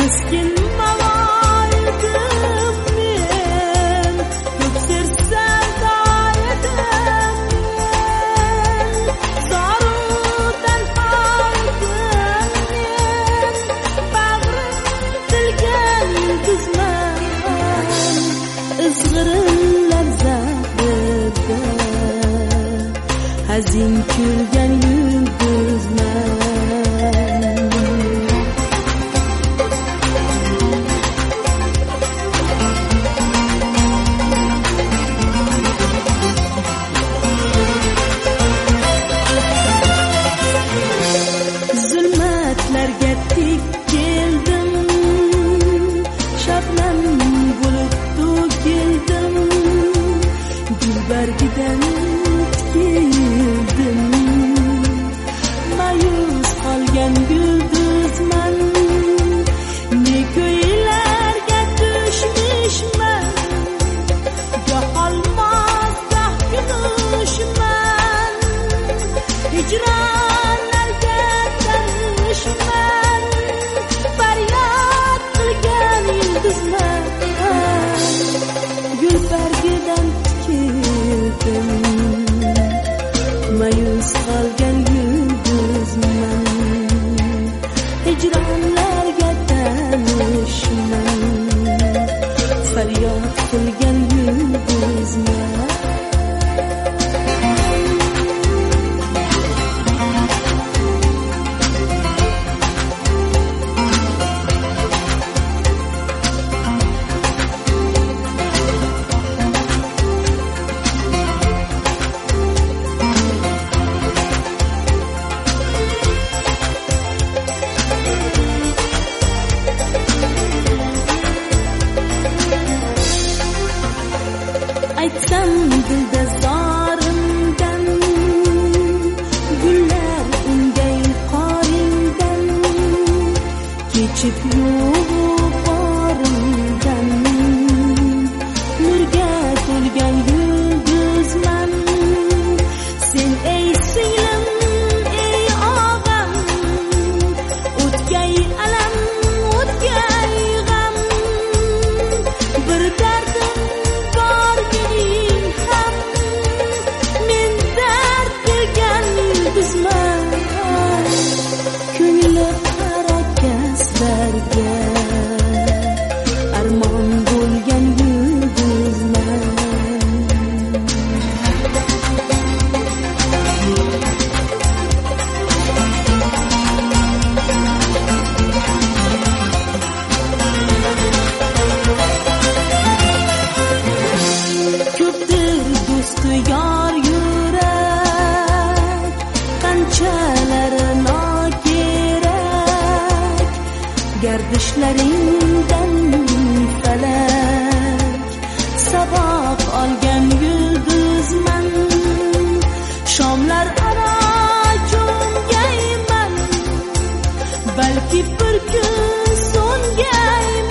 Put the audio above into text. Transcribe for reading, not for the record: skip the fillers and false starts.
miskin mavoidim men, ko'ksir savdo edim men, zorudan haydim men, bag'rim tilgan yulduzman, izg'irinlar zahrida hazin kulgan yulduzman. Zulmatlarga tik keldim, shabnam bo'lib to'kildim, gulbargidan tikildim, ma'yus qolgan yulduzman, ne ko'ylarga tushmishman, goh olmos goh kumushman, hijronlarga tanishman, faryod qilgan yulduzman, gulbargidan tikildim, ma'yus qolgan yulduzman, hijronlarga tanishman, faryod qilgan yulduzman. Aytsam dilda zorimdan, gullar ungay qoringdan, kechib yo'q borimdan, nurga to'lgan yulduzman, sen ey singlim, ey og'am, o'tgay alam, o'tgay g'am, bir dardim bor mening ham, men dard bergan yulduzman, ko'ngli harakatlarga armon bo'lgan yulduzman. Ko'pdir do'sti yor yurak, qanchalari nokerak, gardishlaringdan falak saboq olgan yulduzman, shomlar aro cho'ngayman, balki bir kun so'ngayman.